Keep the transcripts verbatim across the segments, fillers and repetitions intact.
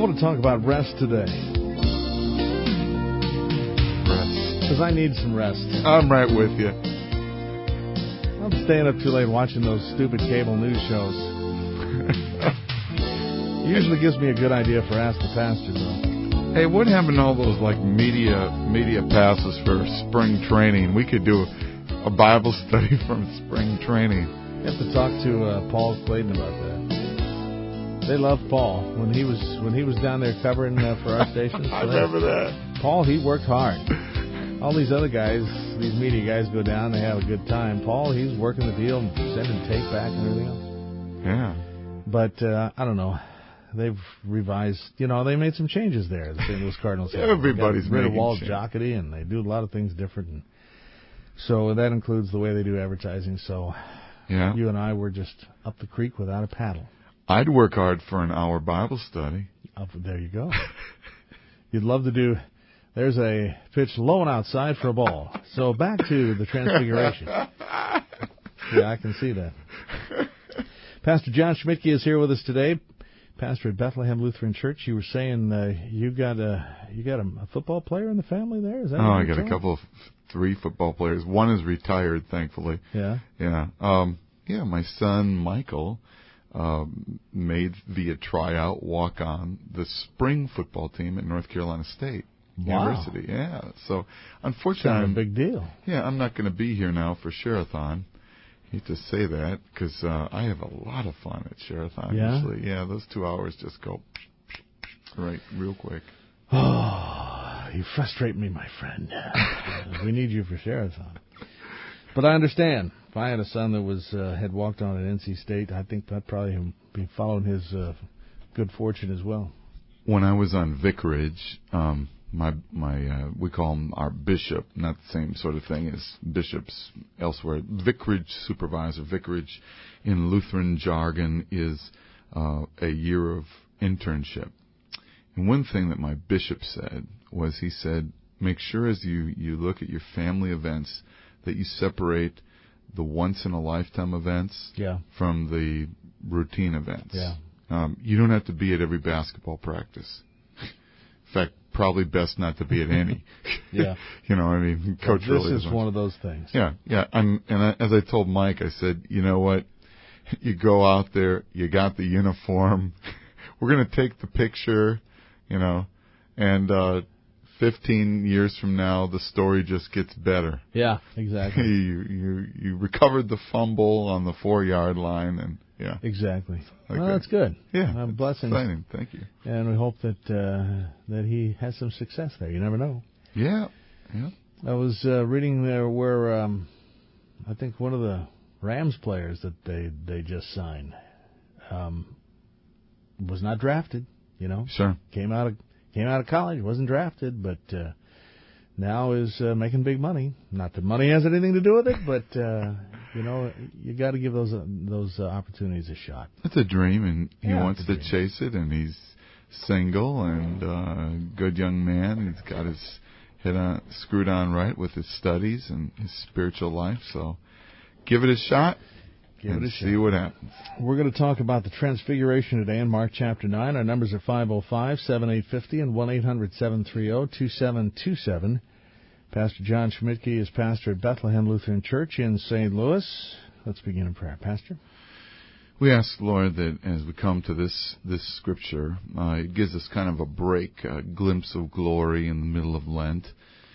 want to talk about rest today. Rest. Because I need some rest. I'm right with you. I'm staying up too late watching those stupid cable news shows. It usually gives me a good idea for Ask the Pastor, though. Hey, what happened to all those like media media passes for spring training? We could do a Bible study from spring training. You have to talk to uh, Paul Clayton about that. They love Paul when he was when he was down there covering uh, for our station. I remember that. Paul, he worked hard. All these other guys, these media guys, go down, they have a good time. Paul, he's working the deal and sending tape back and everything else. Yeah. But uh, I don't know. They've revised, you know, they made some changes there. The Saint Louis Cardinals. Everybody's got rid of making Walt change. Jocketty, and they do a lot of things different. And so that includes the way they do advertising. So Yeah. you and I were just up the creek without a paddle. I'd work hard for an hour Bible study. Up there you go. You'd love to do. There's a pitch low and outside for a ball. So back to the Transfiguration. Yeah, I can see that. Pastor John Schmidtke is here with us today. Pastor at Bethlehem Lutheran Church. You were saying uh, you got a you got a, a football player in the family there. Is that? Oh, what I you're got a saying? couple of three football players. One is retired, thankfully. Yeah. Yeah. Um, yeah. My son Michael um, made via tryout walk on the spring football team at North Carolina State Wow. University. Yeah. So unfortunately, Kind of I'm, a big deal. yeah, I'm not going to be here now for Sherathon. Hate to say that because uh, I have a lot of fun at Sherathon. Yeah? Usually, yeah, those two hours just go right real quick. Oh, you frustrate me, my friend. We need you for Sherathon. But I understand. If I had a son that was uh, had walked on at N C State, I think I'd probably be following his uh, good fortune as well. When I was on vicarage, um, my my uh, we call him our bishop, not the same sort of thing as bishops elsewhere. Vicarage supervisor, vicarage in Lutheran jargon is uh, a year of internship. And one thing that my bishop said was he said, make sure as you, you look at your family events that you separate the once-in-a-lifetime events Yeah. from the routine events. Yeah. Um, you don't have to be at every basketball practice. In fact, probably best not to be at any. Yeah. You know, I mean, Coach This really is doesn't- one of those things. Yeah, yeah. I'm, and I, as I told Mike, I said, you know what? You go out there, you got the uniform. We're going to take the picture, you know, and uh, fifteen years from now, the story just gets better. Yeah, exactly. you you you recovered the fumble on the four yard line, and yeah, Exactly. Okay. Well, that's good. yeah. Uh, it's blessings. exciting. Thank you. And we hope that uh, that he has some success there. You never know. Yeah, yeah. I was uh, reading there where um, I think one of the Rams players that they, they just signed um, was not drafted. You know, Sure. came out of came out of college, wasn't drafted, but uh, now is uh, making big money. Not that money has anything to do with it, but uh, you know, you got to give those uh, those uh, opportunities a shot. It's a dream, and he Yeah, wants it's a to dream. chase it, and he's single and uh, good young man. He's got his head on, screwed on right with his studies and his spiritual life. So give it a shot Give and it a see shot. what happens. We're going to talk about the Transfiguration today in Mark chapter nine. Our numbers are five oh five, seven eight five oh and one eight hundred, seven three zero, two seven two seven. Pastor John Schmidtke is pastor at Bethlehem Lutheran Church in Saint Louis. Let's begin in prayer. Pastor? We ask, Lord, that as we come to this this scripture, uh, it gives us kind of a break, a glimpse of glory in the middle of Lent.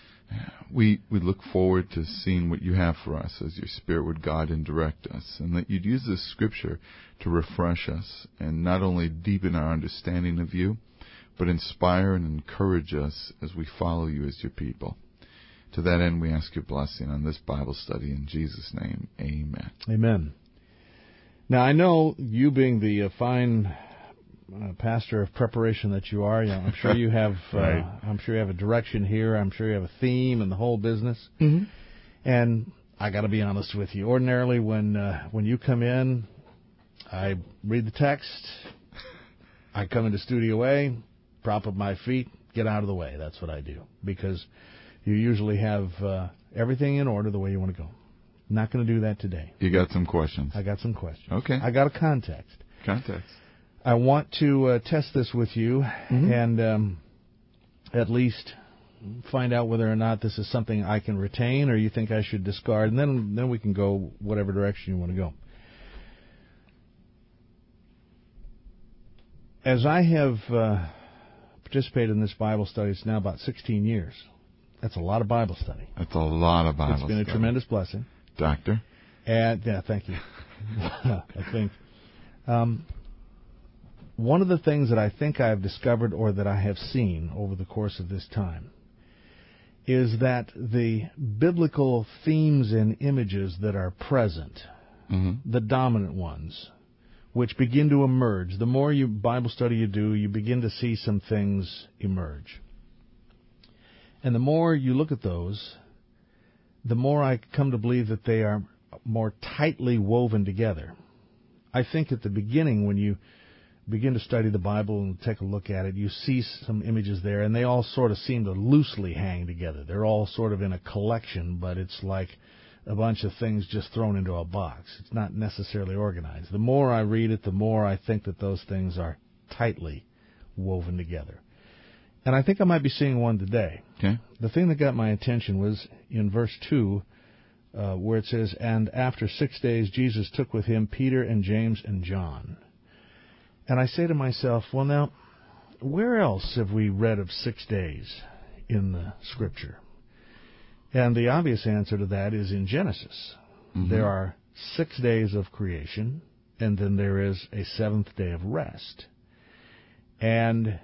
We we look forward to seeing what you have for us as your Spirit would guide and direct us, and that you'd use this scripture to refresh us and not only deepen our understanding of you, but inspire and encourage us as we follow you as your people. To that end, we ask your blessing on this Bible study in Jesus' name. Amen. Amen. Now, I know you being the uh, fine uh, pastor of preparation that you are, you know, I'm sure you have uh, Right. I'm sure you have a direction here. I'm sure you have a theme and the whole business. Mm-hmm. And I got to be honest with you. Ordinarily, when uh, when you come in, I read the text. I come into Studio A, prop up my feet, get out of the way. That's what I do, because you usually have uh, everything in order the way you want to go. Not going to do that today. You got some questions. I got some questions. Okay. I got a context. Context. I want to uh, test this with you mm-hmm. and um, at least find out whether or not this is something I can retain or you think I should discard, and then then we can go whatever direction you want to go. As I have uh, participated in this Bible study, it's now about sixteen years. That's a lot of Bible study. That's a lot of Bible study. It's been a study. tremendous blessing. Doctor? And, yeah, thank you. I think um, one of the things that I think I have discovered or that I have seen over the course of this time is that the biblical themes and images that are present, mm-hmm. the dominant ones, which begin to emerge, the more you Bible study you do, you begin to see some things emerge. And the more you look at those, the more I come to believe that they are more tightly woven together. I think at the beginning, when you begin to study the Bible and take a look at it, you see some images there, and they all sort of seem to loosely hang together. They're all sort of in a collection, but it's like a bunch of things just thrown into a box. It's not necessarily organized. The more I read it, the more I think that those things are tightly woven together. And I think I might be seeing one today. Okay. The thing that got my attention was in verse two, uh, where it says, "And after six days Jesus took with him Peter and James and John." And I say to myself, well, now, where else have we read of six days in the Scripture? And the obvious answer to that is in Genesis. Mm-hmm. There are six days of creation, and then there is a seventh day of rest. And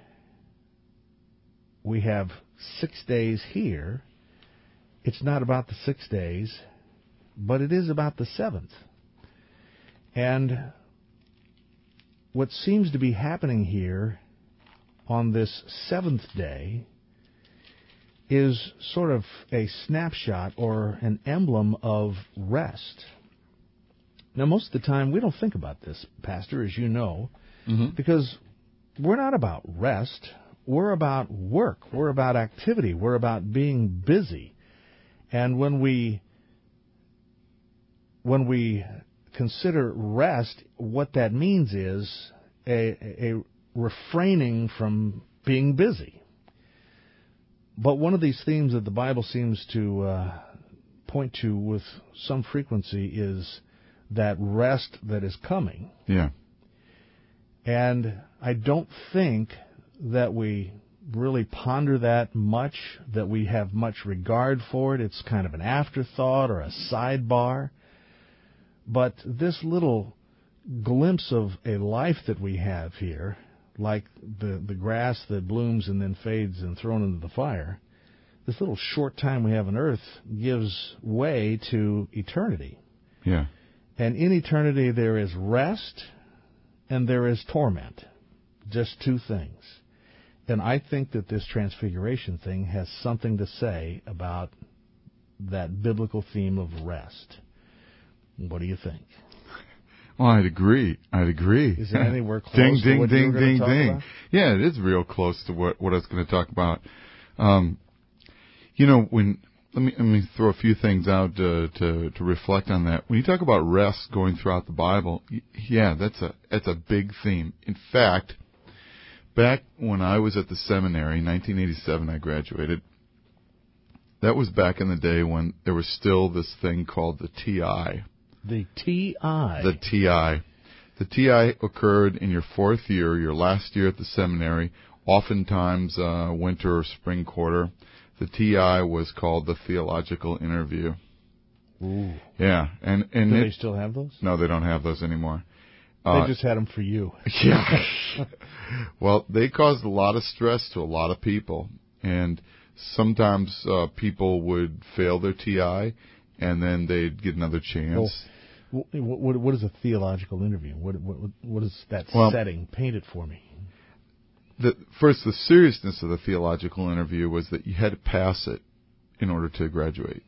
we have six days here. It's not about the six days, but it is about the seventh. And what seems to be happening here on this seventh day is sort of a snapshot or an emblem of rest. Now, most of the time, we don't think about this, Pastor, as you know, mm-hmm. because we're not about rest. We're about work. We're about activity. We're about being busy. And when we when we consider rest, what that means is a, a refraining from being busy. But one of these themes that the Bible seems to uh, point to with some frequency is that rest that is coming. Yeah. And I don't think that we really ponder that much, that we have much regard for it. It's kind of an afterthought or a sidebar. But this little glimpse of a life that we have here, like the, the grass that blooms and then fades and thrown into the fire, this little short time we have on earth gives way to eternity. Yeah. And in eternity there is rest and there is torment. Just two things. And I think that this transfiguration thing has something to say about that biblical theme of rest. What do you think? Well, I'd agree. I'd agree. Is it anywhere close ding, to ding, what ding, you were going ding, to talk ding. about? Yeah, it is real close to what, what I was going to talk about. Um, you know, when let me let me throw a few things out to, to to reflect on that. When you talk about rest going throughout the Bible, yeah, that's a that's a big theme. In fact, back when I was at the seminary, nineteen eighty-seven, I graduated. That was back in the day when there was still this thing called the T I. The T I. The T I. The T I occurred in your fourth year, your last year at the seminary, oftentimes uh, winter or spring quarter. The T I was called the Theological Interview. Ooh. Yeah. and and Do it, they still have those? No, they don't have those anymore. They Uh, just had them for you. Yeah. Well, they caused a lot of stress to a lot of people. And sometimes uh, people would fail their T I, and then they'd get another chance. Well, what, what, what is a theological interview? What, what, what is that well, setting? Paint it for me. The, first, the seriousness of the theological interview was that you had to pass it in order to graduate.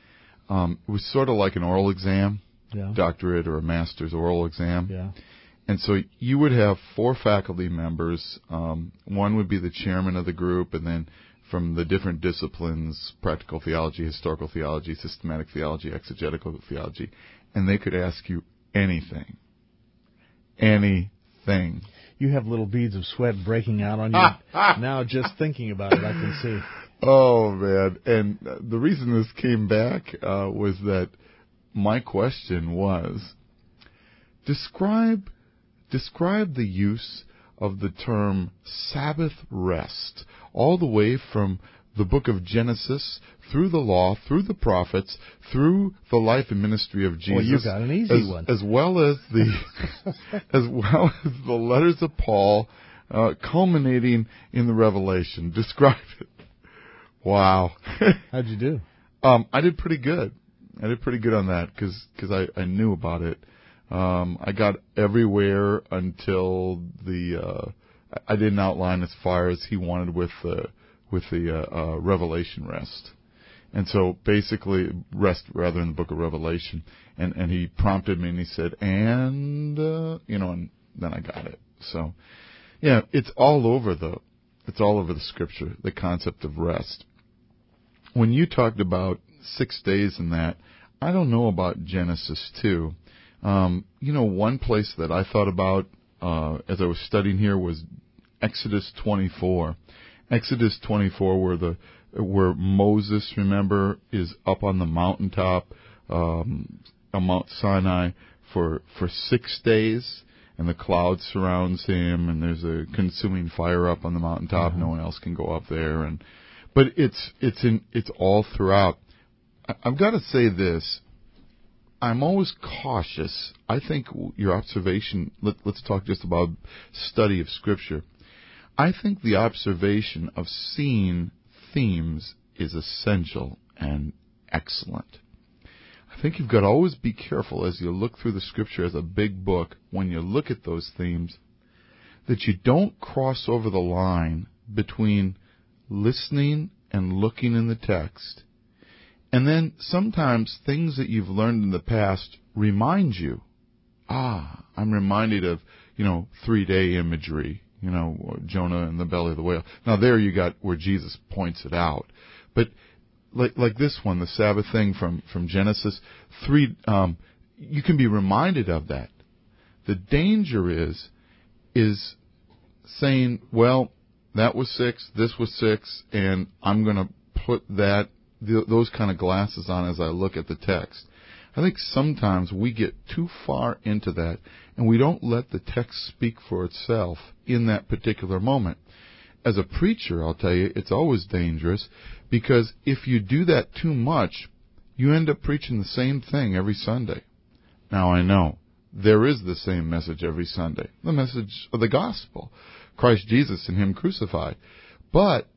Um, it was sort of like an oral exam, yeah. doctorate or a master's oral exam. Yeah. And so you would have four faculty members. Um, one would be the chairman of the group, and then from the different disciplines, practical theology, historical theology, systematic theology, exegetical theology, and they could ask you anything. Anything. you have little beads of sweat breaking out on you. Now, just thinking about it, I can see. Oh, man. And the reason this came back uh, was that my question was, describe describe the use of the term Sabbath rest, all the way from the book of Genesis, through the law, through the prophets, through the life and ministry of Jesus. Well, you got an easy as, one. As well as the as well as the letters of Paul, uh, culminating in the Revelation. Describe it. Wow. How'd you do? Um, I did pretty good. I did pretty good on that because I, I knew about it. Um, I got everywhere until the uh, I didn't outline as far as he wanted with the with the uh, uh, Revelation rest, and so basically rest rather in the book of Revelation. And, and he prompted me and he said, and uh, you know, and then I got it. So yeah, it's all over the it's all over the scripture, the concept of rest. When you talked about six days in that, I don't know about Genesis two. Um, you know, one place that I thought about uh, as I was studying here was Exodus twenty-four. Exodus twenty-four, where the where Moses, remember, is up on the mountaintop, um, on Mount Sinai for for six days, and the cloud surrounds him, and there's a consuming fire up on the mountaintop. Mm-hmm. No one else can go up there, and but it's it's in it's all throughout. I, I've got to say this. I'm always cautious. I think your observation, let, let's talk just about study of Scripture. I think the observation of seeing themes is essential and excellent. I think you've got to always be careful as you look through the Scripture as a big book, when you look at those themes, that you don't cross over the line between listening and looking in the text. And then sometimes things that you've learned in the past remind you. Ah, I'm reminded of, you know, three-day imagery, you know, Jonah in the belly of the whale. Now there you got where Jesus points it out. But like like this one, the Sabbath thing from, from Genesis, three, um, you can be reminded of that. The danger is, is saying, well, that was six, this was six, and I'm going to put that those kind of glasses on as I look at the text. I think sometimes we get too far into that and we don't let the text speak for itself in that particular moment. As a preacher, I'll tell you, it's always dangerous because if you do that too much, you end up preaching the same thing every Sunday. Now I know there is the same message every Sunday, the message of the gospel, Christ Jesus and Him crucified. But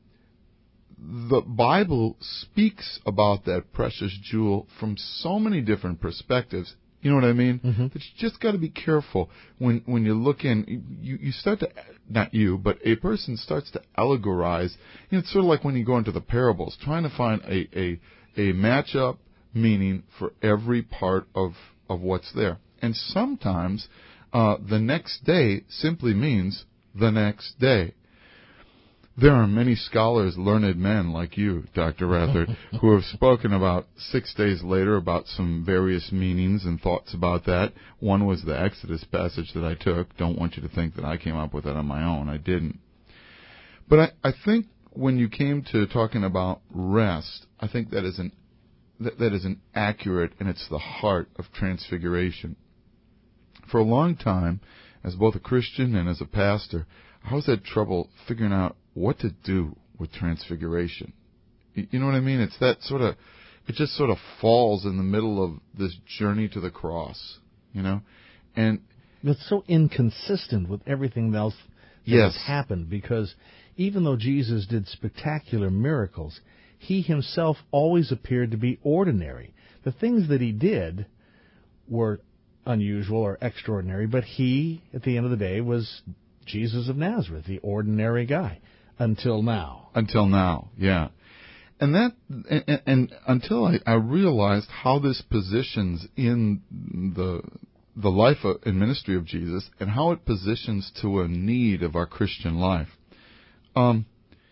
the Bible speaks about that precious jewel from so many different perspectives. You know what I mean? Mm-hmm. That you just got to be careful when when you look in. You you start to, not you, but a person starts to allegorize. You know, it's sort of like when you go into the parables, trying to find a a a match-up meaning for every part of of what's there. And sometimes uh, the next day simply means the next day. There are many scholars, learned men like you, Doctor Rathert, who have spoken about six days later about some various meanings and thoughts about that. One was the Exodus passage that I took. Don't want you to think that I came up with that on my own. I didn't. But I, I think when you came to talking about rest, I think that is an that, that is an accurate, and it's the heart of Transfiguration. For a long time, as both a Christian and as a pastor, I always had trouble figuring out what to do with Transfiguration. You know what I mean? It's that sort of, it just sort of falls in the middle of this journey to the cross, you know? And it's so inconsistent with everything else that yes. has happened, because even though Jesus did spectacular miracles, He Himself always appeared to be ordinary. The things that He did were unusual or extraordinary, but He, at the end of the day, was Jesus of Nazareth, the ordinary guy, until now. Until now, yeah. And that, and, and until I, I realized how this positions in the the life of, and ministry of Jesus, and how it positions to a need of our Christian life. Um,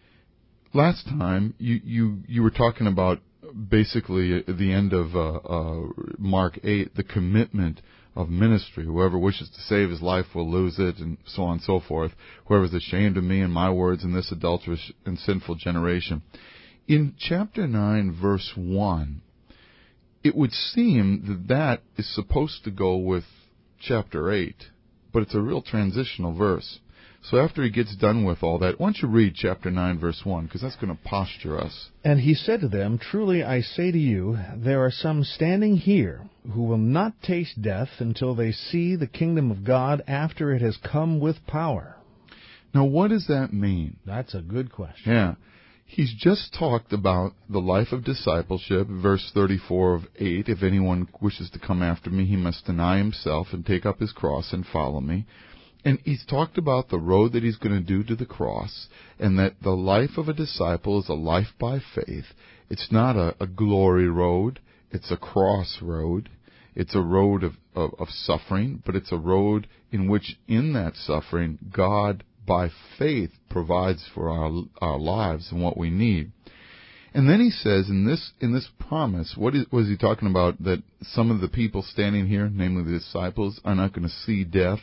last time you you you were talking about basically at the end of uh, uh, Mark eight, the commitment of ministry. Whoever wishes to save his life will lose it, and so on and so forth. Whoever is ashamed of me and my words in this adulterous and sinful generation. In chapter nine, verse one, it would seem that that is supposed to go with chapter eight, but it's a real transitional verse. So after he gets done with all that, why don't you read chapter nine, verse one, because that's going to posture us. And he said to them, Truly I say to you, there are some standing here who will not taste death until they see the kingdom of God after it has come with power. Now, what does that mean? That's a good question. Yeah. He's just talked about the life of discipleship, verse thirty-four of eight. If anyone wishes to come after me, he must deny himself and take up his cross and follow me. And he's talked about the road that he's going to do to the cross, and that the life of a disciple is a life by faith. It's not a, a glory road. It's a cross road. It's a road of, of, of suffering, but it's a road in which, in that suffering, God, by faith, provides for our our lives and what we need. And then he says in this in this promise, what is, was he talking about? That some of the people standing here, namely the disciples, are not going to see death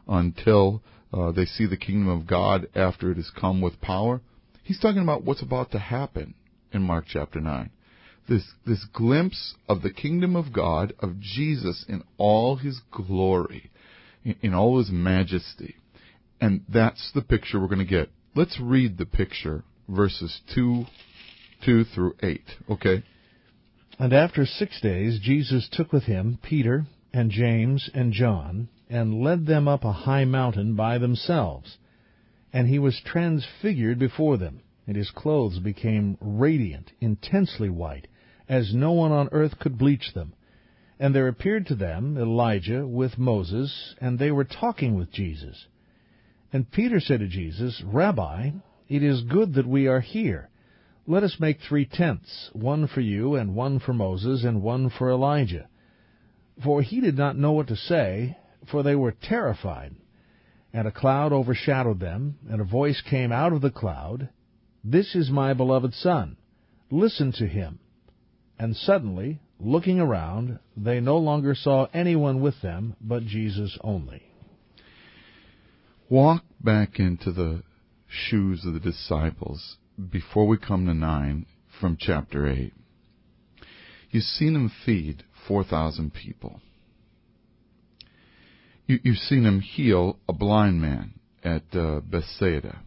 until uh, they see the kingdom of God after it has come with power. He's talking about what's about to happen in Mark chapter nine. This this glimpse of the kingdom of God, of Jesus in all his glory, in, in all his majesty. And that's the picture we're going to get. Let's read the picture, verses two, two through eight, okay? And after six days Jesus took with him Peter and James and John, and led them up a high mountain by themselves. And he was transfigured before them, and his clothes became radiant, intensely white, as no one on earth could bleach them. And there appeared to them Elijah with Moses, and they were talking with Jesus. And Peter said to Jesus, Rabbi, it is good that we are here. Let us make three tents, one for you, and one for Moses, and one for Elijah. For he did not know what to say, for they were terrified. And a cloud overshadowed them, and a voice came out of the cloud, This is my beloved Son. Listen to him. And suddenly, looking around, they no longer saw anyone with them but Jesus only. Walk back into the shoes of the disciples before we come to nine from chapter eight. You've seen him feed four thousand people. You, you've seen him heal a blind man at uh, Bethsaida.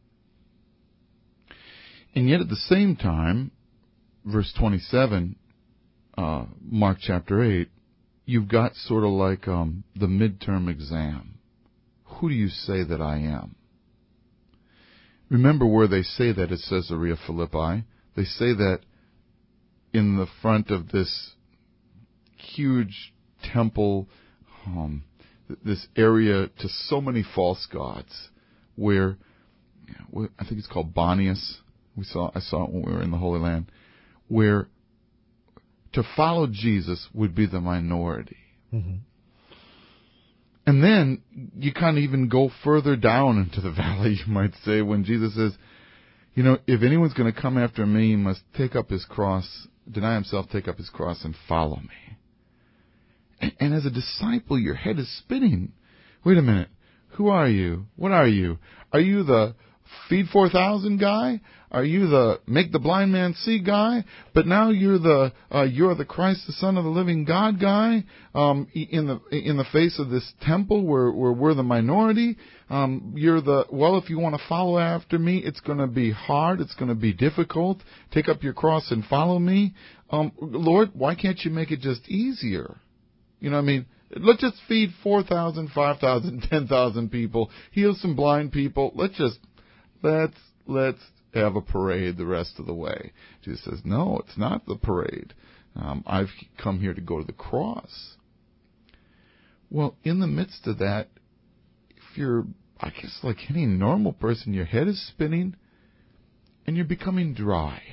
And yet at the same time, verse twenty-seven, uh, Mark chapter eight, you've got sort of like um, the midterm exam. Who do you say that I am? Remember where they say that at Caesarea Philippi. They say that in the front of this huge temple, um, this area to so many false gods, where I think it's called Bonius. We saw I saw it when we were in the Holy Land, where to follow Jesus would be the minority. Mm-hmm. And then you kind of even go further down into the valley, you might say, when Jesus says, you know, if anyone's going to come after me, he must take up his cross, deny himself, take up his cross, and follow me. And, and as a disciple, your head is spinning. Wait a minute. Who are you? What are you? Are you the feed four thousand guy? Are you the make the blind man see guy? But now you're the uh, you're the Christ, the Son of the living God guy. Um, in the in the face of this temple where, where we're the minority, um, you're the well. If you want to follow after me, it's going to be hard. It's going to be difficult. Take up your cross and follow me, um, Lord. Why can't you make it just easier? You know what I mean? Let's just feed four thousand, five thousand, ten thousand people. Heal some blind people. Let's just let's let's. have a parade the rest of the way. Jesus says, no, it's not the parade. Um, I've come here to go to the cross. Well, in the midst of that, if you're, I guess like any normal person, your head is spinning and you're becoming dry.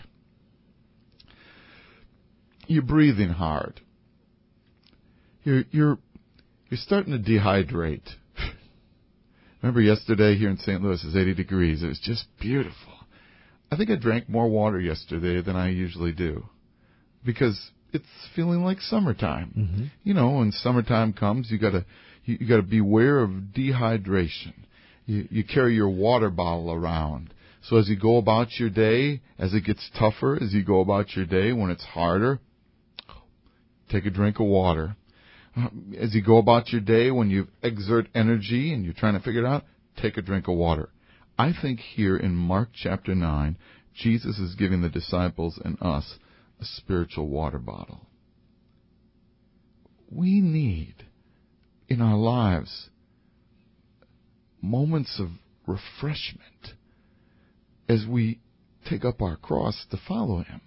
You're breathing hard. You're, you're, you're starting to dehydrate. Remember yesterday here in Saint Louis, it was eighty degrees. It was just beautiful. I think I drank more water yesterday than I usually do because it's feeling like summertime. Mm-hmm. You know, when summertime comes, you gotta you, you gotta beware of dehydration. You, you carry your water bottle around. So as you go about your day, as it gets tougher, as you go about your day, when it's harder, take a drink of water. As you go about your day, when you exert energy and you're trying to figure it out, take a drink of water. I think here in Mark chapter nine, Jesus is giving the disciples and us a spiritual water bottle. We need in our lives moments of refreshment as we take up our cross to follow Him.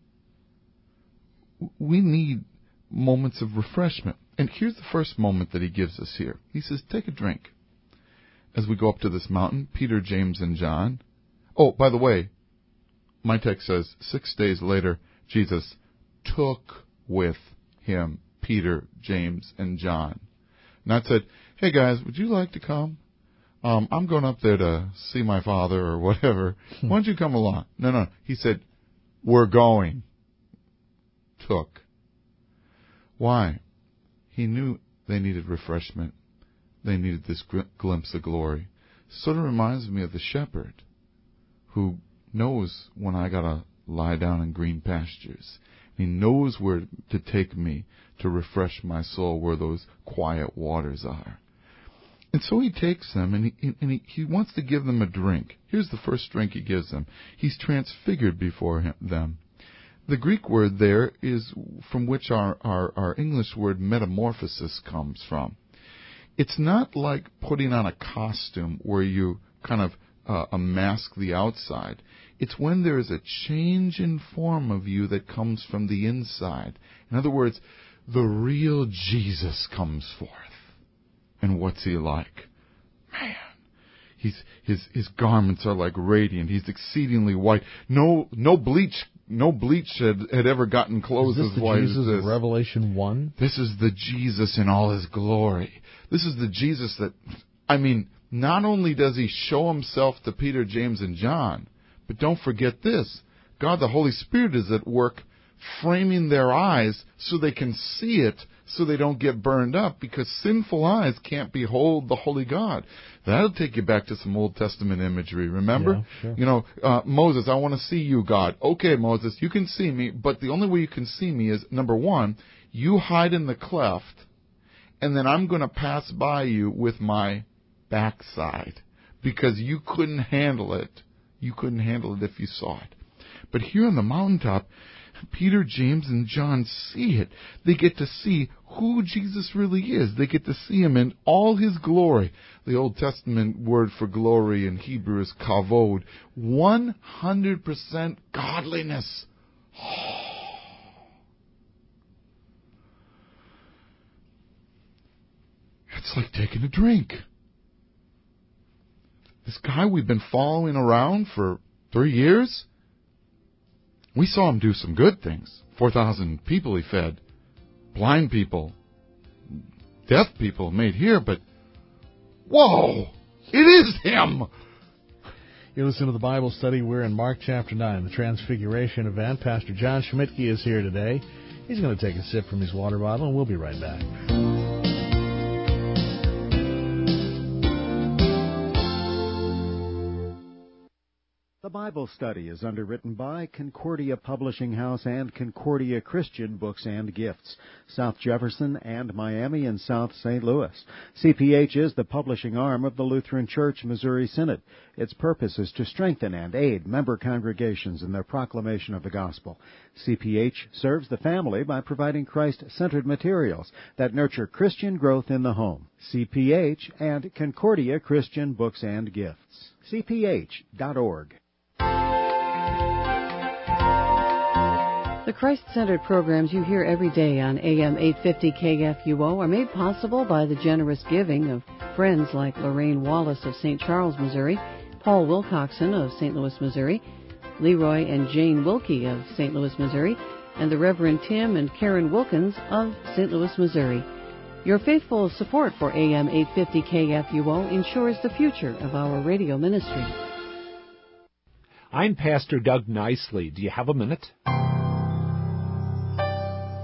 We need moments of refreshment. And here's the first moment that He gives us here. He says, take a drink. As we go up to this mountain, Peter, James, and John. Oh, by the way, my text says, six days later, Jesus took with Him Peter, James, and John. Not said, hey guys, would you like to come? Um, I'm going up there to see my father or whatever. Why don't you come along? No, no. He said, we're going. Took. Why? He knew they needed refreshment. They needed this gr- glimpse of glory. Sort of reminds me of the shepherd who knows when I got to lie down in green pastures. He knows where to take me to refresh my soul, where those quiet waters are. And so he takes them, and he, and he, he wants to give them a drink. Here's the first drink he gives them. He's transfigured before him, them. The Greek word there is from which our, our, our English word metamorphosis comes from. It's not like putting on a costume where you kind of uh, unmask the outside. It's when there is a change in form of you that comes from the inside. In other words, the real Jesus comes forth. And what's He like? Man, he's, his his garments are like radiant. He's exceedingly white. No no bleach no bleach had, had ever gotten clothes as white Jesus as this. Of Revelation one? This is the Jesus in all His glory. This is the Jesus that, I mean, not only does He show Himself to Peter, James, and John, but don't forget this. God the Holy Spirit is at work framing their eyes so they can see it, so they don't get burned up, because sinful eyes can't behold the holy God. That'll take you back to some Old Testament imagery, remember? Yeah, sure. You know, uh, Moses, I want to see you, God. Okay, Moses, you can see me, but the only way you can see me is, number one, you hide in the cleft, and then I'm going to pass by you with my backside, because you couldn't handle it. You couldn't handle it if you saw it. But here on the mountaintop, Peter, James, and John see it. They get to see who Jesus really is. They get to see Him in all His glory. The Old Testament word for glory in Hebrew is kavod. one hundred percent godliness. It's like taking a drink. This guy we've been following around for three years, we saw Him do some good things. four thousand people He fed. Blind people. Deaf people made here, but whoa! It is Him! You listen to the Bible study. We're in Mark chapter nine, the Transfiguration event. Pastor John Schmidtke is here today. He's going to take a sip from his water bottle, and we'll be right back. The Bible study is underwritten by Concordia Publishing House and Concordia Christian Books and Gifts, South Jefferson and Miami and South Saint Louis. C P H is the publishing arm of the Lutheran Church Missouri Synod. Its purpose is to strengthen and aid member congregations in their proclamation of the gospel. C P H serves the family by providing Christ-centered materials that nurture Christian growth in the home. C P H and Concordia Christian Books and Gifts. C P H dot org. The Christ-centered programs you hear every day on A M eight fifty K F U O are made possible by the generous giving of friends like Lorraine Wallace of Saint Charles, Missouri, Paul Wilcoxon of Saint Louis, Missouri, Leroy and Jane Wilkie of Saint Louis, Missouri, and the Reverend Tim and Karen Wilkins of Saint Louis, Missouri. Your faithful support for A M eight fifty K F U O ensures the future of our radio ministry. I'm Pastor Doug Nicely. Do you have a minute?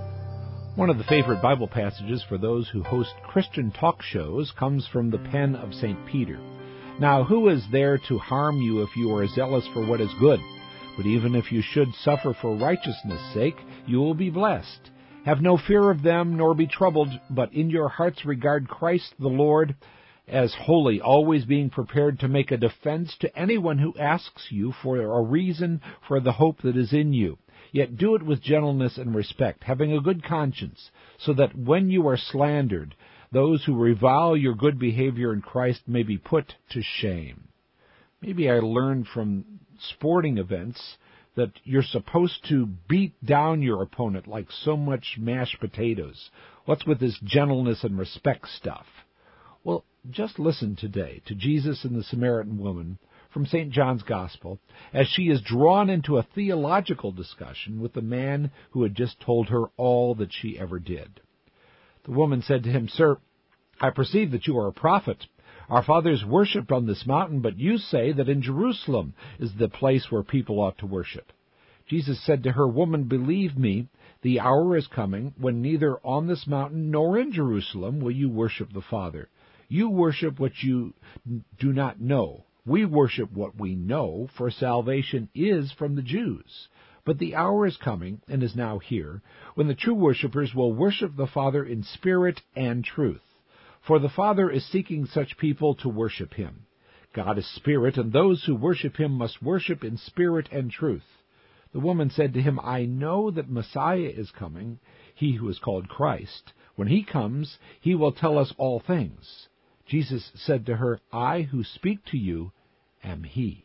One of the favorite Bible passages for those who host Christian talk shows comes from the pen of Saint Peter. Now, who is there to harm you if you are zealous for what is good? But even if you should suffer for righteousness' sake, you will be blessed. Have no fear of them, nor be troubled, but in your hearts regard Christ the Lord as holy, always being prepared to make a defense to anyone who asks you for a reason for the hope that is in you. Yet do it with gentleness and respect, having a good conscience, so that when you are slandered, those who revile your good behavior in Christ may be put to shame. Maybe I learned from sporting events that you're supposed to beat down your opponent like so much mashed potatoes. What's with this gentleness and respect stuff? Well, just listen today to Jesus and the Samaritan woman from Saint John's Gospel, as she is drawn into a theological discussion with the man who had just told her all that she ever did. The woman said to him, "Sir, I perceive that you are a prophet. Our fathers worshipped on this mountain, but you say that in Jerusalem is the place where people ought to worship." Jesus said to her, "Woman, believe me, the hour is coming when neither on this mountain nor in Jerusalem will you worship the Father. You worship what you do not know. We worship what we know, for salvation is from the Jews. But the hour is coming, and is now here, when the true worshippers will worship the Father in spirit and truth. For the Father is seeking such people to worship him. God is spirit, and those who worship him must worship in spirit and truth." The woman said to him, "I know that Messiah is coming, he who is called Christ. When he comes, he will tell us all things." Jesus said to her, "I who speak to you am he."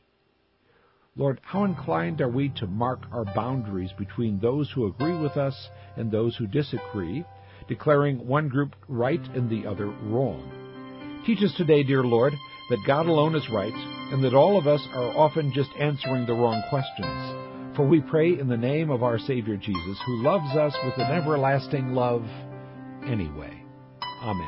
Lord, how inclined are we to mark our boundaries between those who agree with us and those who disagree, declaring one group right and the other wrong. Teach us today, dear Lord, that God alone is right, and that all of us are often just answering the wrong questions. For we pray in the name of our Savior Jesus, who loves us with an everlasting love anyway. Amen.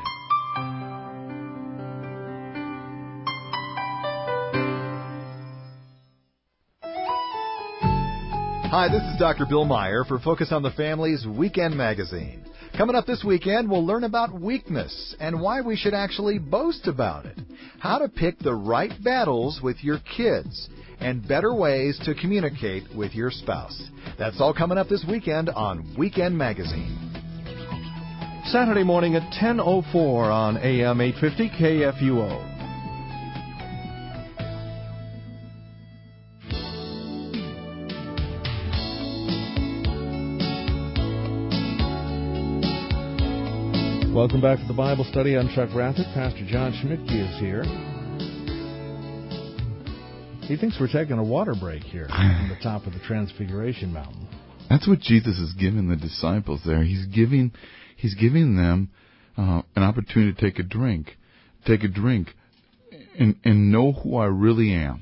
Hi, this is Doctor Bill Meyer for Focus on the Family's Weekend Magazine. Coming up this weekend, we'll learn about weakness and why we should actually boast about it, how to pick the right battles with your kids, and better ways to communicate with your spouse. That's all coming up this weekend on Weekend Magazine. Saturday morning at ten oh four on A M eight fifty K F U O. Welcome back to the Bible Study. I'm Chuck Rathett. Pastor John Schmidtke is here. He thinks we're taking a water break here on the top of the Transfiguration Mountain. That's what Jesus is giving the disciples there. He's giving, he's giving them uh, an opportunity to take a drink, take a drink, and and know who I really am.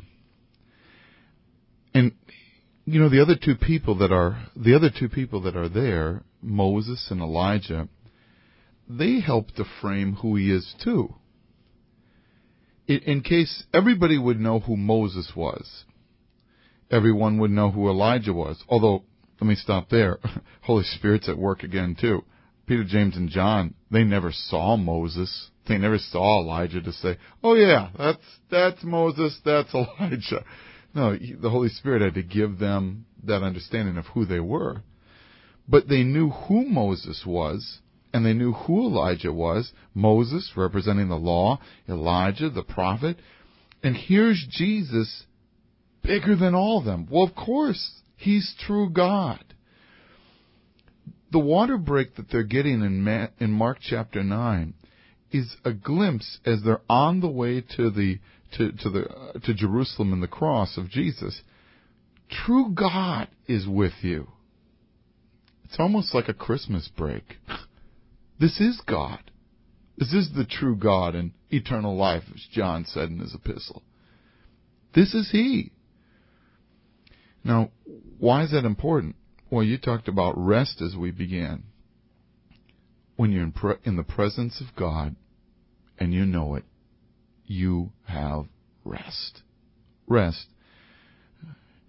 And you know the other two people that are the other two people that are there, Moses and Elijah, they help to frame who he is too. In, in case everybody would know who Moses was, everyone would know who Elijah was. Although, let me stop there. Holy Spirit's at work again too. Peter, James, and John, they never saw Moses. They never saw Elijah to say, "Oh yeah, that's that's Moses, that's Elijah." No, the Holy Spirit had to give them that understanding of who they were. But they knew who Moses was. And they knew who Elijah was. Moses, representing the law. Elijah, the prophet. And here's Jesus, bigger than all of them. Well, of course, he's true God. The water break that they're getting in, Ma- in Mark chapter nine is a glimpse as they're on the way to the to, to the uh, to Jerusalem and the cross of Jesus. True God is with you. It's almost like a Christmas break. This is God. This is the true God and eternal life, as John said in his epistle. This is he. Now, why is that important? Well, you talked about rest as we began. When you're in, pre- in the presence of God and you know it, you have rest. Rest.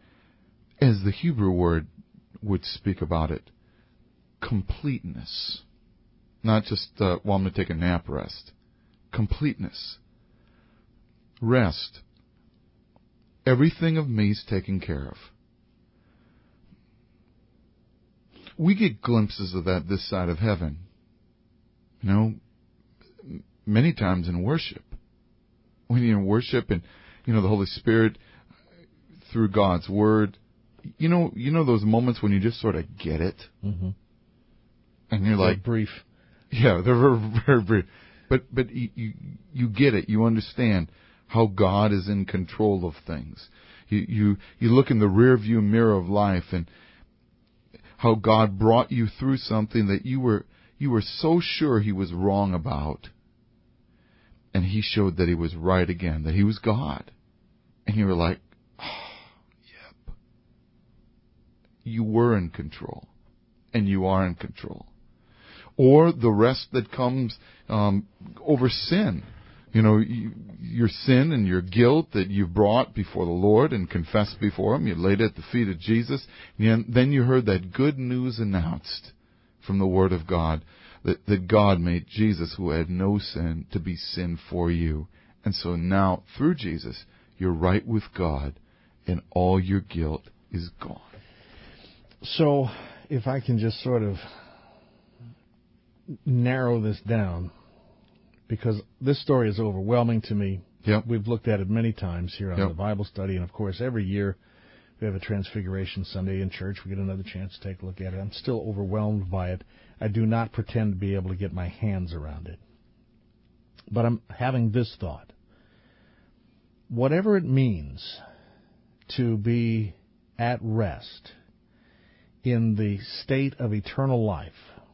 As the Hebrew word would speak about it, completeness. Not just, uh, well, I'm going to take a nap rest. Completeness. Rest. Everything of me is taken care of. We get glimpses of that this side of heaven. You know, many times in worship. When you're in worship and, you know, the Holy Spirit, through God's Word, you know, you know those moments when you just sort of get it? Mm-hmm. And you're like... They're brief. Yeah, they're very, very brief. But, but you, you, you get it. You understand how God is in control of things. You, you, you look in the rearview mirror of life and how God brought you through something that you were, you were so sure He was wrong about. And He showed that He was right again, that He was God. And you were like, oh, yep. You were in control. And you are in control. Or the rest that comes um, over sin. You know, you, your sin and your guilt that you brought before the Lord and confessed before Him. You laid it at the feet of Jesus. And then you heard that good news announced from the Word of God. That, that God made Jesus, who had no sin, to be sin for you. And so now, through Jesus, you're right with God, and all your guilt is gone. So, if I can just sort of narrow this down, because this story is overwhelming to me. Yep. We've looked at it many times here on yep. the Bible study, and of course, every year we have a Transfiguration Sunday in church. We get another chance to take a look at it. I'm still overwhelmed by it. I do not pretend to be able to get my hands around it. But I'm having this thought. Whatever it means to be at rest in the state of eternal life,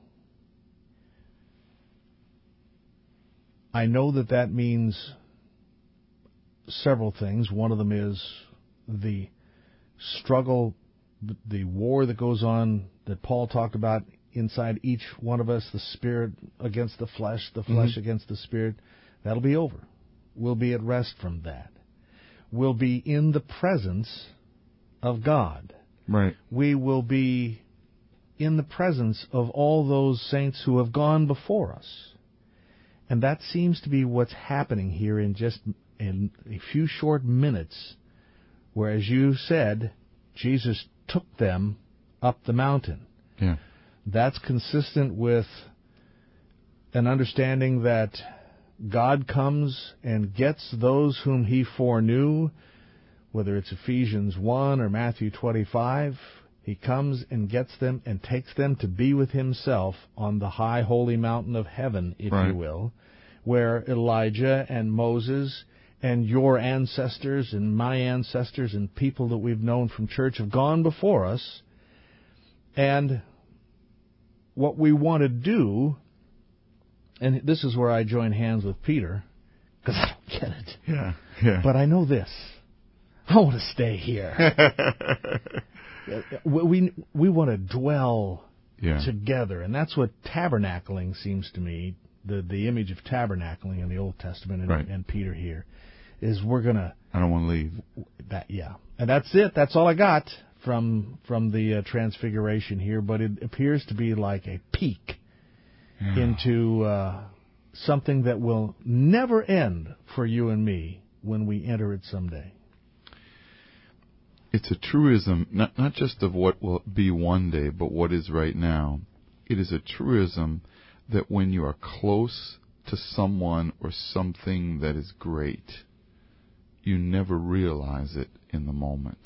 I know that that means several things. One of them is the struggle, the war that goes on that Paul talked about inside each one of us, the spirit against the flesh, the flesh mm-hmm. against the spirit. That'll be over. We'll be at rest from that. We'll be in the presence of God. Right. We will be in the presence of all those saints who have gone before us. And that seems to be what's happening here in just in a few short minutes, where, as you said, Jesus took them up the mountain. Yeah. That's consistent with an understanding that God comes and gets those whom He foreknew, whether it's Ephesians one or Matthew twenty-five. He comes and gets them and takes them to be with Himself on the high holy mountain of heaven, if right. you will, where Elijah and Moses and your ancestors and my ancestors and people that we've known from church have gone before us. And what we want to do, and this is where I join hands with Peter, because I don't get it. Yeah, yeah. But I know this. I want to stay here. we we want to dwell yeah. together, and that's what tabernacling seems to me, the, the image of tabernacling in the Old Testament and, right. and Peter here, is we're going to... I don't want to leave. That, yeah. And that's it. That's all I got from from the uh, Transfiguration here, but it appears to be like a peek yeah. into uh, something that will never end for you and me when we enter it someday. It's a truism, not not just of what will be one day, but what is right now. It is a truism that when you are close to someone or something that is great, you never realize it in the moment.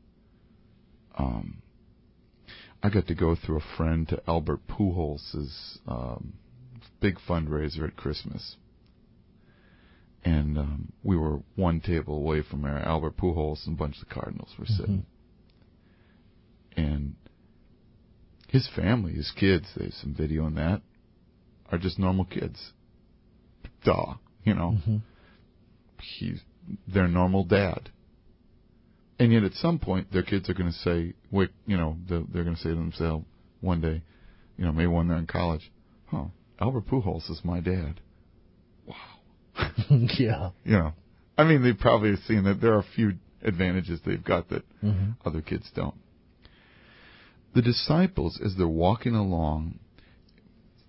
Um, I got to go through a friend to Albert Pujols' um, big fundraiser at Christmas. And um, we were one table away from where Albert Pujols and a bunch of the Cardinals were sitting. Mm-hmm. And his family, his kids, there's some video on that, are just normal kids. Duh, you know. Mm-hmm. He's their normal dad. And yet at some point, their kids are going to say, wait, you know, they're, they're going to say to themselves one day, you know, maybe when they're in college, huh, Albert Pujols is my dad. Wow. yeah. You know, I mean, they've probably seen that there are a few advantages they've got that mm-hmm. other kids don't. The disciples, as they're walking along,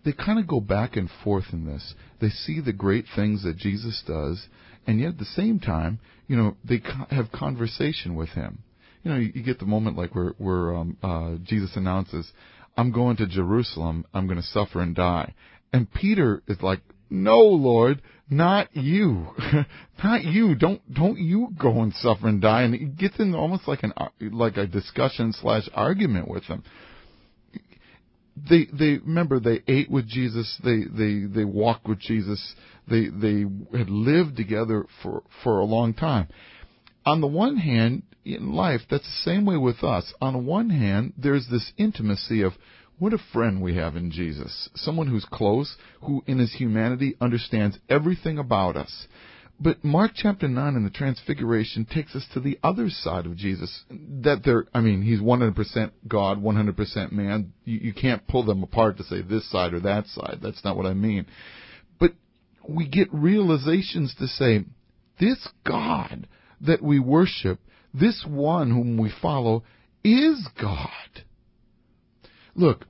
they kind of go back and forth in this. They see the great things that Jesus does, and yet at the same time, you know, they co- have conversation with him. You know, you, you get the moment like where, where um, uh, Jesus announces, I'm going to Jerusalem, I'm going to suffer and die. And Peter is like, no, Lord, not you. Not you. Don't don't you go and suffer and die. And it gets into almost like an like a discussion slash argument with him. They they remember they ate with Jesus, they, they, they walked with Jesus, they they had lived together for, for a long time. On the one hand, in life, that's the same way with us. On the one hand, there's this intimacy of what a friend we have in Jesus. Someone who's close, who in his humanity understands everything about us. But Mark chapter nine in the Transfiguration takes us to the other side of Jesus. That there, I mean, he's one hundred percent God, one hundred percent man. You, you can't pull them apart to say this side or that side. That's not what I mean. But we get realizations to say, this God that we worship, this one whom we follow, is God. Look,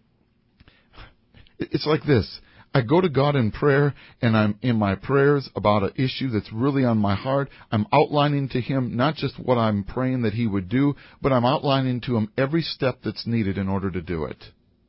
it's like this. I go to God in prayer, and I'm in my prayers about an issue that's really on my heart. I'm outlining to him not just what I'm praying that he would do, but I'm outlining to him every step that's needed in order to do it.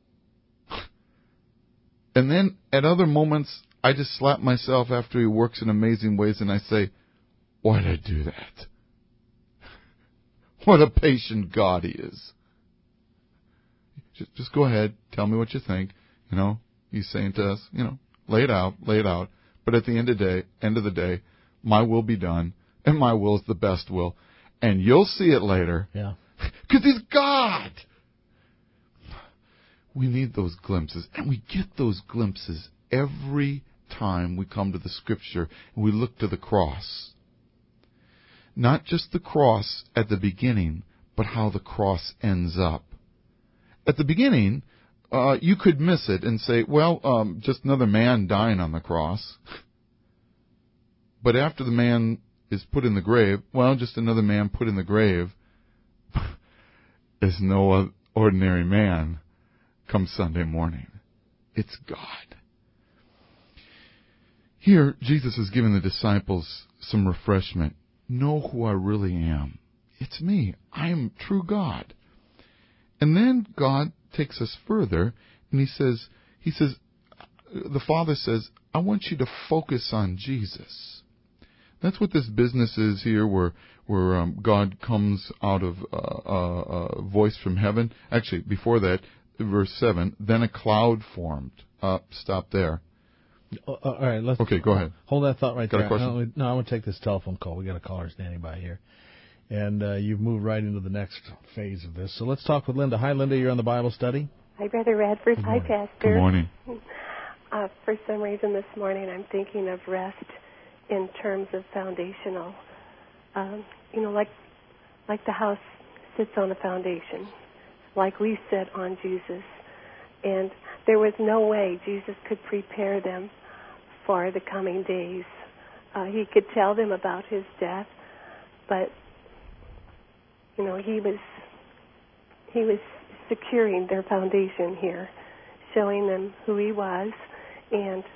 And then at other moments, I just slap myself after he works in amazing ways, and I say, why did I do that? What a patient God he is. Just, just go ahead, tell me what you think, you know. He's saying to us, you know, lay it out, lay it out. But at the end of the day, end of the day, my will be done, and my will is the best will, and you'll see it later. Yeah. Because he's God. We need those glimpses, and we get those glimpses every time we come to the Scripture and we look to the cross. Not just the cross at the beginning, but how the cross ends up. At the beginning, Uh, you could miss it and say, well, um, just another man dying on the cross. But after the man is put in the grave, well, just another man put in the grave is no ordinary man come Sunday morning. It's God. Here, Jesus is giving the disciples some refreshment. Know who I really am. It's me. I am true God. And then God takes us further, and he says, he says, the Father says, I want you to focus on Jesus. That's what this business is here, where where um, God comes out of a uh, uh, uh, voice from heaven. Actually, before that, verse seven, then a cloud formed. Uh, stop there. Uh, all right, let's. Okay, go ahead. Hold that thought right Got there. a question? No, I want to take this telephone call. We got a caller standing by here. And uh, you've moved right into the next phase of this. So let's talk with Linda. Hi, Linda. You're on the Bible study. Hi, Brother Radford. Hi, Pastor. Good morning. Uh, for some reason this morning I'm thinking of rest in terms of foundational. Um, you know, like like the house sits on a foundation, like we sit on Jesus. And there was no way Jesus could prepare them for the coming days. Uh, he could tell them about his death, but you know, he was he was securing their foundation here, showing them who he was, and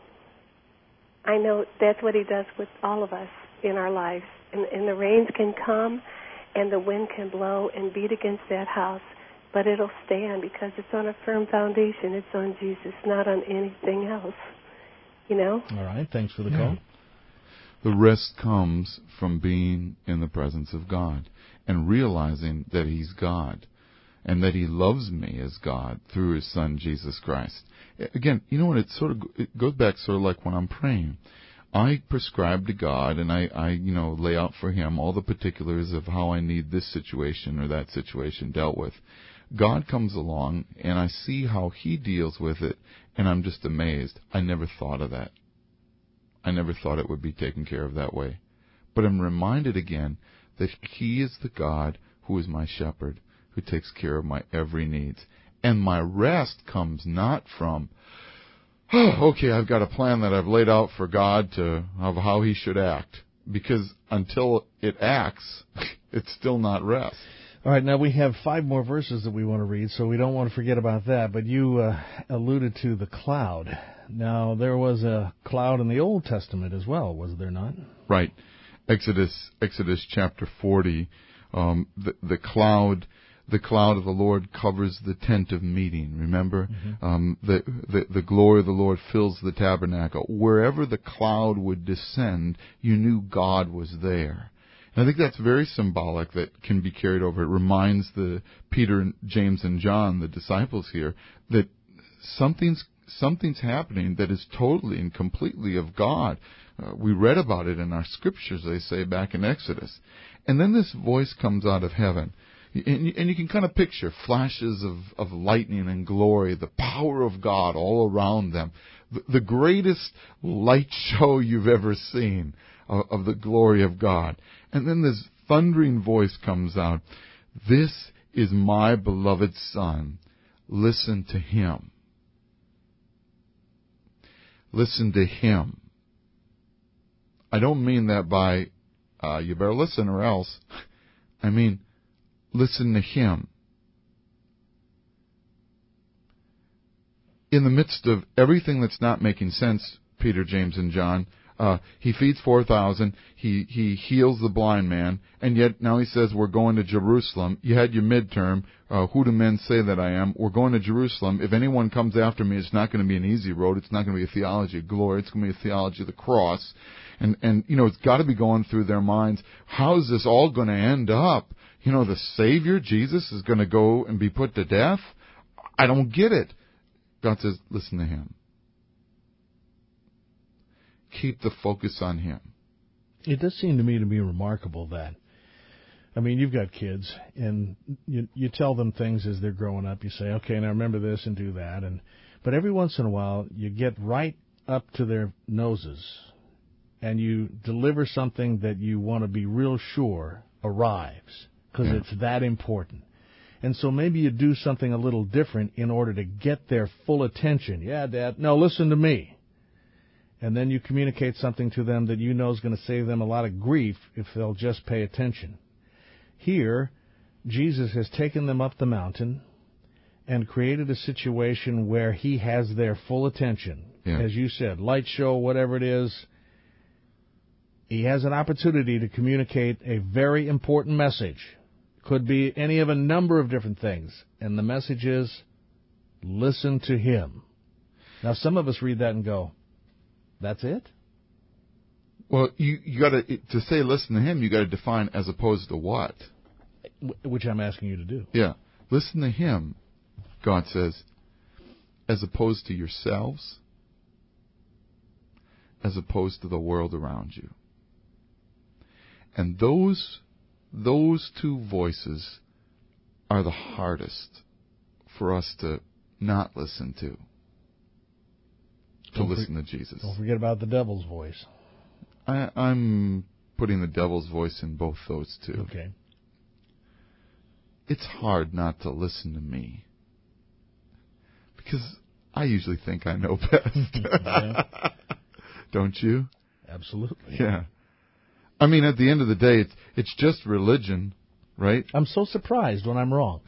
I know that's what he does with all of us in our lives. And, and the rains can come, and the wind can blow and beat against that house, but it'll stand because it's on a firm foundation. It's on Jesus, not on anything else. You know? All right. Thanks for the Yeah. call. The rest comes from being in the presence of God and realizing that he's God and that he loves me as God through his Son, Jesus Christ. Again, you know what? It sort of it goes back sort of like when I'm praying. I prescribe to God and I, I, you know, lay out for him all the particulars of how I need this situation or that situation dealt with. God comes along and I see how he deals with it, and I'm just amazed. I never thought of that. I never thought it would be taken care of that way. But I'm reminded again that he is the God who is my shepherd, who takes care of my every needs. And my rest comes not from, oh, okay, I've got a plan that I've laid out for God to of how he should act. Because until it acts, it's still not rest. All right, now we have five more verses that we want to read, so we don't want to forget about that. But you uh, alluded to the cloud. Now, there was a cloud in the Old Testament as well, was there not? Right. Exodus, Exodus chapter forty, um, the, the cloud, the cloud of the Lord covers the tent of meeting. Remember, mm-hmm. um, the, the the glory of the Lord fills the tabernacle. Wherever the cloud would descend, you knew God was there. And I think that's very symbolic. That can be carried over. It reminds the Peter, James, and John, the disciples here, that something's something's happening that is totally and completely of God. Uh, we read about it in our scriptures, they say, back in Exodus. And then this voice comes out of heaven. And you, and you can kind of picture flashes of, of lightning and glory, the power of God all around them. The, the greatest light show you've ever seen of, of the glory of God. And then this thundering voice comes out. This is my beloved Son. Listen to him. Listen to him. I don't mean that by, uh, you better listen or else. I mean, listen to him. In the midst of everything that's not making sense, Peter, James, and John, uh, he feeds four thousand, he, he heals the blind man, and yet now he says, we're going to Jerusalem. You had your midterm. Uh, who do men say that I am? We're going to Jerusalem. If anyone comes after me, it's not going to be an easy road. It's not going to be a theology of glory. It's going to be a theology of the cross. And, and, you know, it's got to be going through their minds. How is this all going to end up? You know, the Savior, Jesus, is going to go and be put to death? I don't get it. God says, listen to him. Keep the focus on him. It does seem to me to be remarkable that, I mean, you've got kids, and you you tell them things as they're growing up. You say, okay, now remember this and do that. And but every once in a while, you get right up to their noses, and you deliver something that you want to be real sure arrives, because yeah. it's that important. And so maybe you do something a little different in order to get their full attention. Yeah, Dad, no, listen to me. And then you communicate something to them that you know is going to save them a lot of grief if they'll just pay attention. Here, Jesus has taken them up the mountain and created a situation where he has their full attention. Yeah. As you said, light show, whatever it is, he has an opportunity to communicate a very important message. Could be any of a number of different things. And the message is, listen to him. Now, some of us read that and go, that's it? Well, you, you got to, to say listen to him, you got to define as opposed to what? Which I'm asking you to do. Yeah. Listen to him, God says, as opposed to yourselves, as opposed to the world around you. And those, those two voices are the hardest for us to not listen to. To don't listen for, to Jesus. Don't forget about the devil's voice. I, I'm putting the devil's voice in both those two. Okay. It's hard not to listen to me. Because I usually think I know best. Don't you? Absolutely. Yeah. I mean, at the end of the day, it's, it's just religion, right? I'm so surprised when I'm wrong.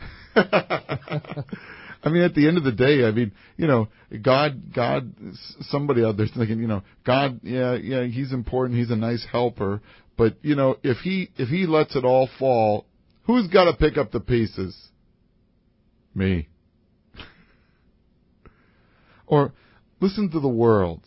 I mean, at the end of the day, I mean, you know, God, God, somebody out there's thinking, you know, God, yeah, yeah, he's important, he's a nice helper, but, you know, if he, if he lets it all fall, who's got to pick up the pieces? Me. Or, listen to the world.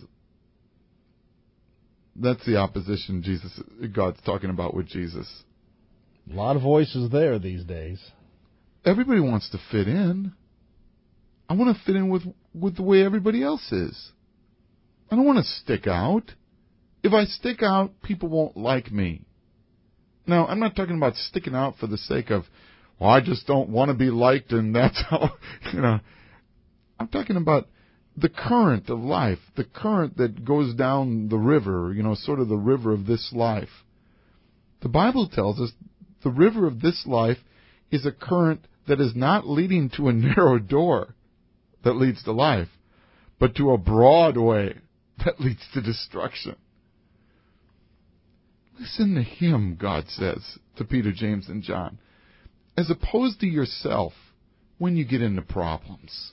That's the opposition Jesus, God's talking about with Jesus. A lot of voices there these days. Everybody wants to fit in. I want to fit in with, with the way everybody else is. I don't want to stick out. If I stick out, people won't like me. Now, I'm not talking about sticking out for the sake of, well, I just don't want to be liked and that's how, you know. I'm talking about the current of life, the current that goes down the river, you know, sort of the river of this life. The Bible tells us the river of this life is a current that is not leading to a narrow door that leads to life, but to a broad way that leads to destruction. Listen to him, God says to Peter, James, and John. as opposed to yourself when you get into problems.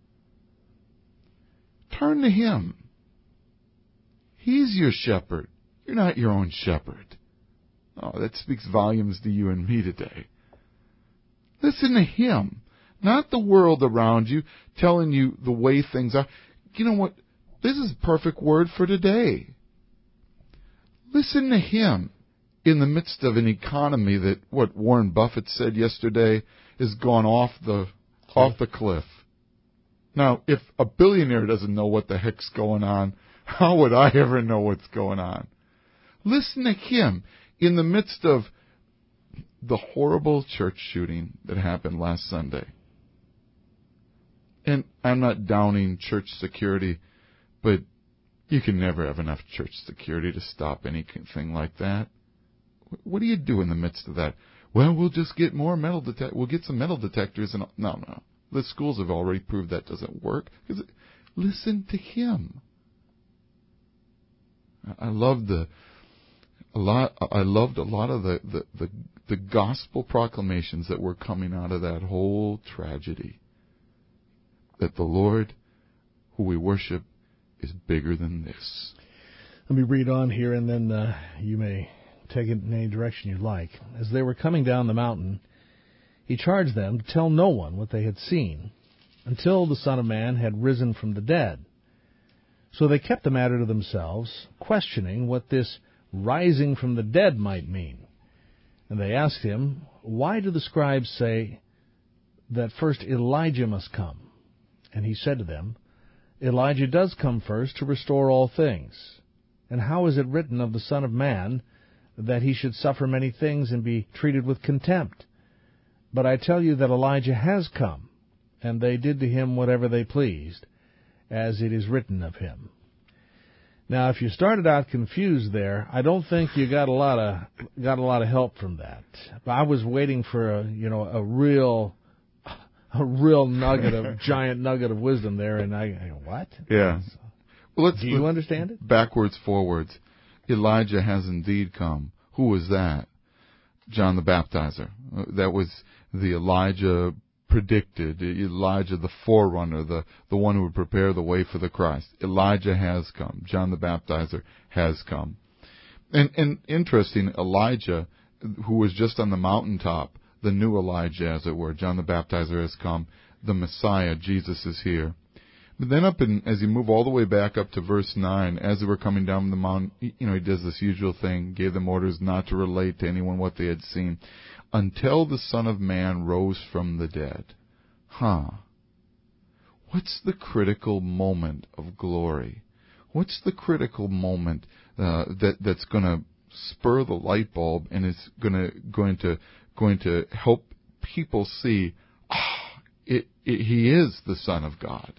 Turn to Him. He's your shepherd. You're not your own shepherd. Oh, that speaks volumes to you and me today. Listen to Him, not the world around you telling you the way things are. You know what? This is a perfect word for today. Listen to Him in the midst of an economy that, what Warren Buffett said yesterday, has gone off the off the cliff. Now, if a billionaire doesn't know what the heck's going on, how would I ever know what's going on? Listen to Him in the midst of the horrible church shooting that happened last Sunday. And I'm not downing church security, but you can never have enough church security to stop anything like that. What do you do in the midst of that? Well, we'll just get more metal detect. We'll get some metal detectors, and no, no. The schools have already proved that doesn't work. Listen to Him. I loved the a lot. I loved a lot of the, the, the, the gospel proclamations that were coming out of that whole tragedy. That the Lord, who we worship, is bigger than this. Let me read on here, and then uh, you may take it in any direction you like. As they were coming down the mountain, He charged them to tell no one what they had seen, until the Son of Man had risen from the dead. So they kept the matter to themselves, questioning what this rising from the dead might mean. And they asked Him, "Why do the scribes say that first Elijah must come?" And He said to them, "Elijah does come first to restore all things. And how is it written of the Son of Man that He should suffer many things and be treated with contempt? But I tell you that Elijah has come, and they did to him whatever they pleased, as it is written of him." Now, if you started out confused there, I don't think you got a lot of got a lot of help from that. I was waiting for a you know a real a real nugget of giant nugget of wisdom there, and I, I go, what? Yeah. Well, let's, Do you let's, understand it? Backwards, forwards. Elijah has indeed come. Who was that? John the Baptizer. That was the Elijah predicted, Elijah the forerunner, the, the one who would prepare the way for the Christ. Elijah has come. John the Baptizer has come. And, and interesting, Elijah, who was just on the mountaintop, the new Elijah, as it were, John the Baptizer has come. The Messiah, Jesus, is here. But then up in, as you move all the way back up to verse nine, as they were coming down the mountain, you know, He does this usual thing, gave them orders not to relate to anyone what they had seen, until the Son of Man rose from the dead. Huh. What's the critical moment of glory? What's the critical moment uh, that that's going to spur the light bulb and is going to going to going to help people see, ah, oh, it, it, He is the Son of God.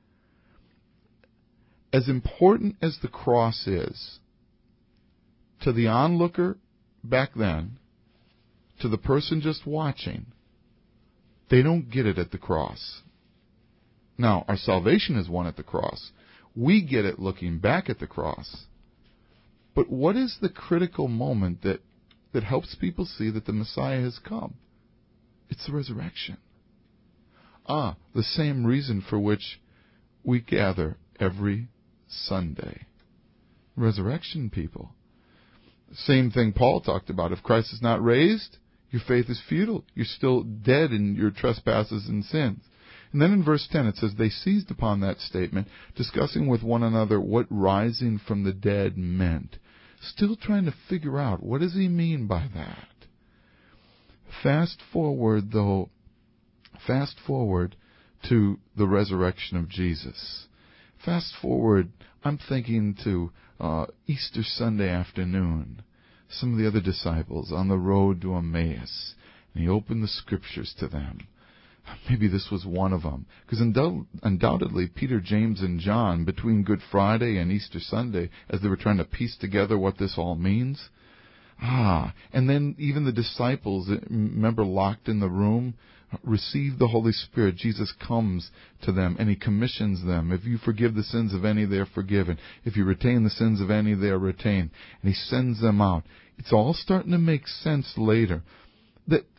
As important as the cross is, to the onlooker back then, to the person just watching, they don't get it at the cross. Now, our salvation is won at the cross. We get it looking back at the cross. But what is the critical moment that, that helps people see that the Messiah has come? It's the resurrection. Ah, the same reason for which we gather every Sunday. Resurrection, people. Same thing Paul talked about. If Christ is not raised, your faith is futile. You're still dead in your trespasses and sins. And then in verse ten it says, they seized upon that statement, discussing with one another what rising from the dead meant. Still trying to figure out, what does he mean by that? Fast forward, though, fast forward to the resurrection of Jesus. Fast forward, I'm thinking to uh, Easter Sunday afternoon. Some of the other disciples on the road to Emmaus. And he opened the scriptures to them. Maybe this was one of them. Because undou- undoubtedly, Peter, James, and John, between Good Friday and Easter Sunday, as they were trying to piece together what this all means. Ah, and then even the disciples, remember, locked in the room, receive the Holy Spirit. Jesus comes to them and he commissions them. If you forgive the sins of any, they are forgiven. If you retain the sins of any, they are retained. And he sends them out. It's all starting to make sense later. That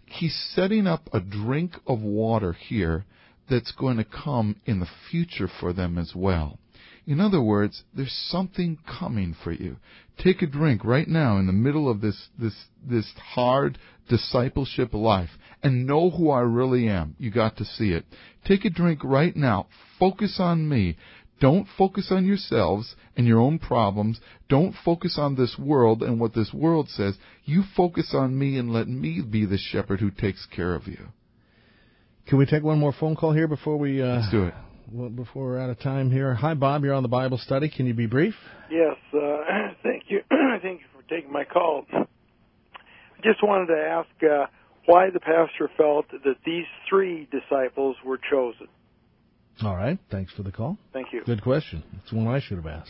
He's setting up a drink of water here that's going to come in the future for them as well. In other words, there's something coming for you. Take a drink right now in the middle of this this this hard discipleship life and know who I really am. You got to see it. Take a drink right now. Focus on me. Don't focus on yourselves and your own problems. Don't focus on this world and what this world says. You focus on me and let me be the shepherd who takes care of you. Can we take one more phone call here before we... Uh... Let's do it. Well, before we're out of time here. Hi, Bob. You're on the Bible study. Can you be brief? Yes. Uh, thank you. Thank you for taking my call. I just wanted to ask uh, why the pastor felt that these three disciples were chosen. All right. Thanks for the call. Thank you. Good question. It's one I should have asked.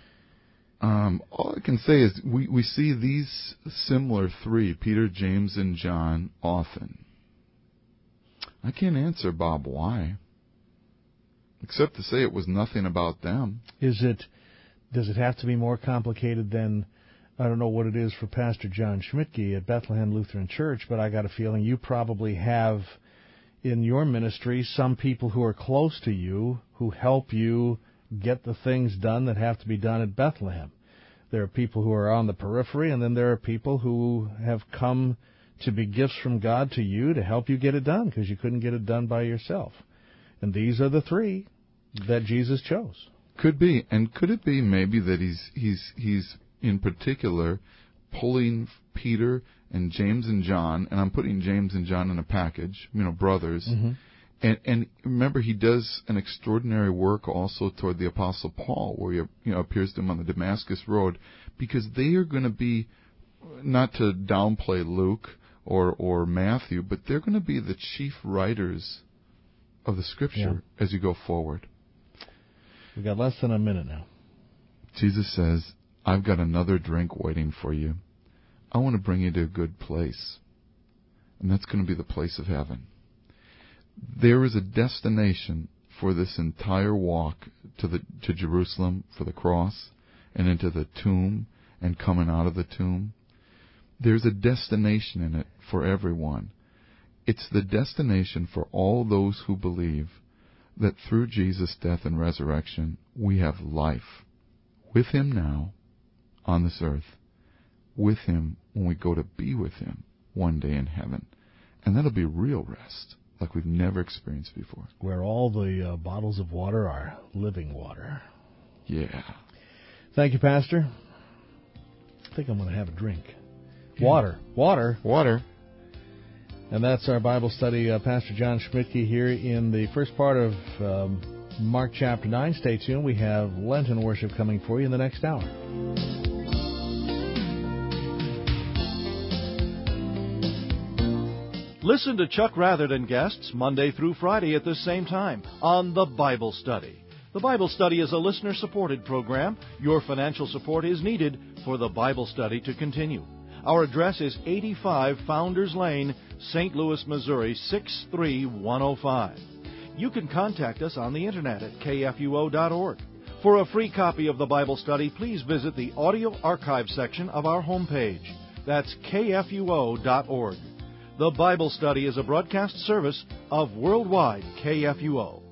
Um, all I can say is we, we see these similar three, Peter, James, and John, often. I can't answer, Bob, why. Except to say it was nothing about them. Is it? Does it have to be more complicated than, I don't know what it is for Pastor John Schmidtke at Bethlehem Lutheran Church, but I got a feeling you probably have in your ministry some people who are close to you who help you get the things done that have to be done at Bethlehem. There are people who are on the periphery, and then there are people who have come to be gifts from God to you to help you get it done because you couldn't get it done by yourself. And these are the three that Jesus chose. Could be. And could it be maybe that he's he's he's in particular pulling Peter and James and John, and I'm putting James and John in a package, you know, brothers. Mm-hmm. And and remember, he does an extraordinary work also toward the Apostle Paul, where he, you know, appears to him on the Damascus Road, because they are going to be, not to downplay Luke or or Matthew, but they're going to be the chief writers of the Scripture yeah. as you go forward. We've got less than a minute now. Jesus says, I've got another drink waiting for you. I want to bring you to a good place. And that's going to be the place of heaven. There is a destination for this entire walk to the to Jerusalem for the cross and into the tomb and coming out of the tomb. There's a destination in it for everyone. It's the destination for all those who believe that through Jesus' death and resurrection, we have life with Him now on this earth, with Him when we go to be with Him one day in heaven. And that'll be real rest, like we've never experienced before. Where all the uh, bottles of water are living water. Yeah. Thank you, Pastor. I think I'm going to have a drink. Water. Water. Water. And that's our Bible study. Uh, Pastor John Schmidtke here in the first part of um, Mark chapter nine. Stay tuned. We have Lenten worship coming for you in the next hour. Listen to Chuck Rather and guests Monday through Friday at this same time on The Bible Study. The Bible Study is a listener-supported program. Your financial support is needed for The Bible Study to continue. Our address is eighty-five Founders Lane, Saint Louis, Missouri, six three one oh five. You can contact us on the Internet at K F U O dot org. For a free copy of the Bible Study, please visit the audio archive section of our homepage. That's K F U O dot org. The Bible Study is a broadcast service of Worldwide K F U O.